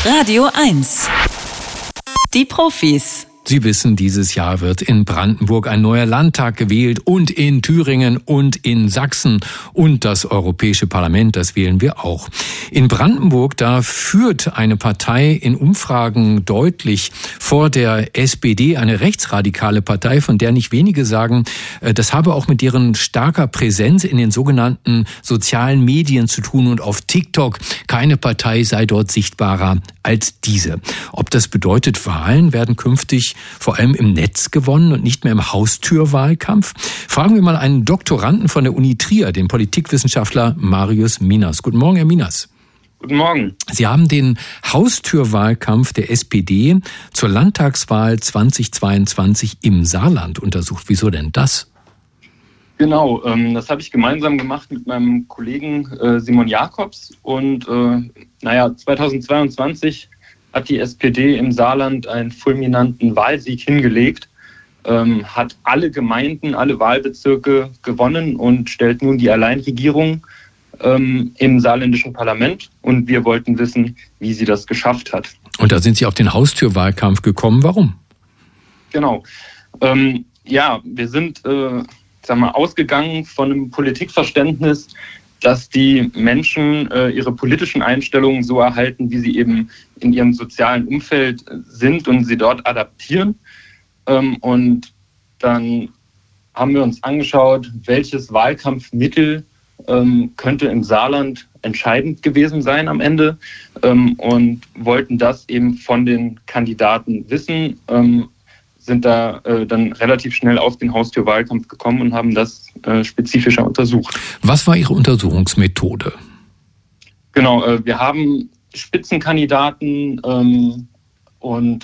Radio 1. Die Profis. Sie wissen, dieses Jahr wird in Brandenburg ein neuer Landtag gewählt und in Thüringen und in Sachsen und das Europäische Parlament, das wählen wir auch. In Brandenburg, da führt eine Partei in Umfragen deutlich vor der SPD, eine rechtsradikale Partei, von der nicht wenige sagen, das habe auch mit deren starker Präsenz in den sogenannten sozialen Medien zu tun und auf TikTok. Keine Partei sei dort sichtbarer als diese. Ob das bedeutet, Wahlen werden künftig vor allem im Netz gewonnen und nicht mehr im Haustürwahlkampf? Fragen wir mal einen Doktoranden von der Uni Trier, den Politikwissenschaftler Marius Minas. Guten Morgen, Herr Minas. Guten Morgen. Sie haben den Haustürwahlkampf der SPD zur Landtagswahl 2022 im Saarland untersucht. Wieso denn das? Genau, das habe ich gemeinsam gemacht mit meinem Kollegen Simon Jakobs. Und 2022 hat die SPD im Saarland einen fulminanten Wahlsieg hingelegt, hat alle Gemeinden, alle Wahlbezirke gewonnen und stellt nun die Alleinregierung im saarländischen Parlament. Und wir wollten wissen, wie sie das geschafft hat. Und da sind Sie auf den Haustürwahlkampf gekommen. Warum? Genau. Wir sind ausgegangen von einem Politikverständnis, dass die Menschen ihre politischen Einstellungen so erhalten, wie sie eben in ihrem sozialen Umfeld sind und sie dort adaptieren. Und dann haben wir uns angeschaut, welches Wahlkampfmittel könnte im Saarland entscheidend gewesen sein am Ende und wollten das eben von den Kandidaten wissen, sind da dann relativ schnell auf den Haustürwahlkampf gekommen und haben das spezifischer untersucht. Was war Ihre Untersuchungsmethode? Genau, wir haben Spitzenkandidaten und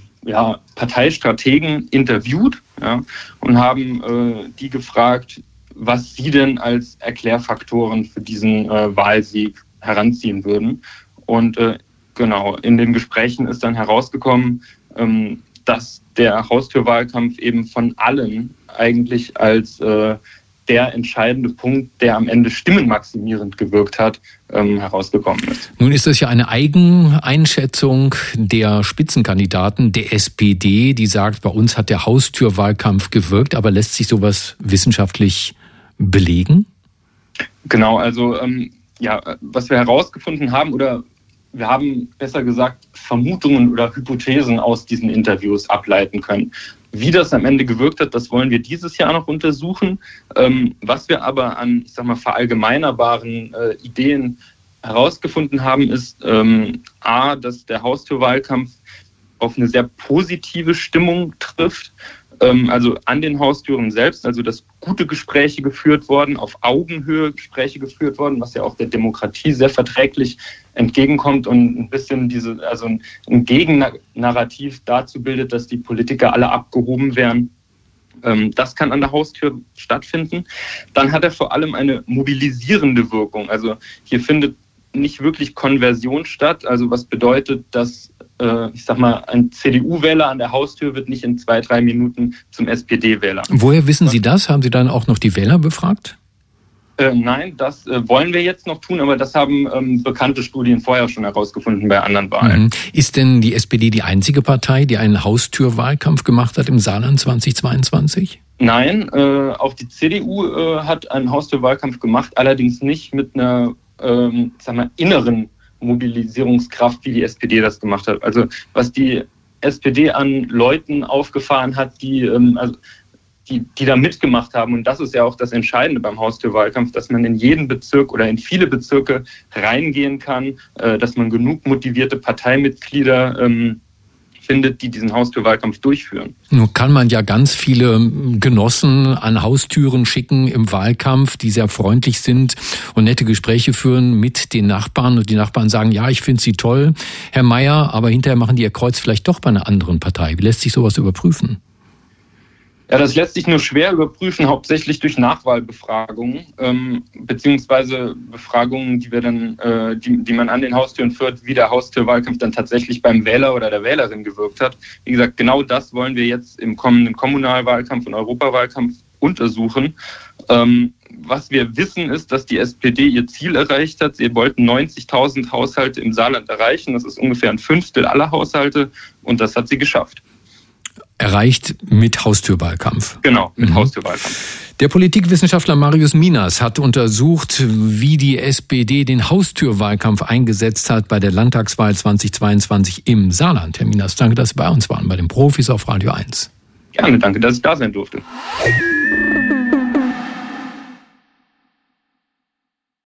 Parteistrategen interviewt und haben die gefragt, was sie denn als Erklärfaktoren für diesen Wahlsieg heranziehen würden. Und in den Gesprächen ist dann herausgekommen, dass der Haustürwahlkampf eben von allen eigentlich als der entscheidende Punkt, der am Ende stimmenmaximierend gewirkt hat, herausgekommen ist. Nun ist das ja eine Eigeneinschätzung der Spitzenkandidaten der SPD, die sagt, bei uns hat der Haustürwahlkampf gewirkt, aber lässt sich sowas wissenschaftlich belegen? Genau, also was wir herausgefunden haben, oder wir haben besser gesagt Vermutungen oder Hypothesen aus diesen Interviews ableiten können. Wie das am Ende gewirkt hat, das wollen wir dieses Jahr noch untersuchen. Was wir aber an, verallgemeinerbaren Ideen herausgefunden haben, ist dass der Haustürwahlkampf auf eine sehr positive Stimmung trifft. Also an den Haustüren selbst, also dass gute Gespräche geführt worden, auf Augenhöhe Gespräche geführt worden, was ja auch der Demokratie sehr verträglich entgegenkommt und ein bisschen ein Gegennarrativ dazu bildet, dass die Politiker alle abgehoben wären. Das kann an der Haustür stattfinden. Dann hat er vor allem eine mobilisierende Wirkung. Also hier findet nicht wirklich Konversion statt, also was bedeutet, dass ein CDU-Wähler an der Haustür wird nicht in 2-3 Minuten zum SPD-Wähler. Woher wissen Sie das? Haben Sie dann auch noch die Wähler befragt? Nein, das wollen wir jetzt noch tun, aber das haben bekannte Studien vorher schon herausgefunden bei anderen Wahlen. Ist denn die SPD die einzige Partei, die einen Haustürwahlkampf gemacht hat im Saarland 2022? Nein, auch die CDU hat einen Haustürwahlkampf gemacht, allerdings nicht mit einer inneren Mobilisierungskraft, wie die SPD das gemacht hat. Also was die SPD an Leuten aufgefahren hat, die da mitgemacht haben. Und das ist ja auch das Entscheidende beim Haustürwahlkampf, dass man in jeden Bezirk oder in viele Bezirke reingehen kann, dass man genug motivierte Parteimitglieder findet, die diesen Haustürwahlkampf durchführen. Nun kann man ja ganz viele Genossen an Haustüren schicken im Wahlkampf, die sehr freundlich sind und nette Gespräche führen mit den Nachbarn. Und die Nachbarn sagen, ja, ich finde Sie toll, Herr Meier, aber hinterher machen die ihr Kreuz vielleicht doch bei einer anderen Partei. Wie lässt sich sowas überprüfen? Ja, das lässt sich nur schwer überprüfen, hauptsächlich durch Nachwahlbefragungen, beziehungsweise Befragungen, die wir dann, die man an den Haustüren führt, wie der Haustürwahlkampf dann tatsächlich beim Wähler oder der Wählerin gewirkt hat. Wie gesagt, genau das wollen wir jetzt im kommenden Kommunalwahlkampf und Europawahlkampf untersuchen. Was wir wissen, ist, dass die SPD ihr Ziel erreicht hat. Sie wollten 90.000 Haushalte im Saarland erreichen. Das ist ungefähr 1/5 aller Haushalte und das hat sie geschafft. Erreicht mit Haustürwahlkampf. Genau, mit Haustürwahlkampf. Der Politikwissenschaftler Marius Minas hat untersucht, wie die SPD den Haustürwahlkampf eingesetzt hat bei der Landtagswahl 2022 im Saarland. Herr Minas, danke, dass Sie bei uns waren, bei den Profis auf Radio 1. Gerne, danke, dass ich da sein durfte.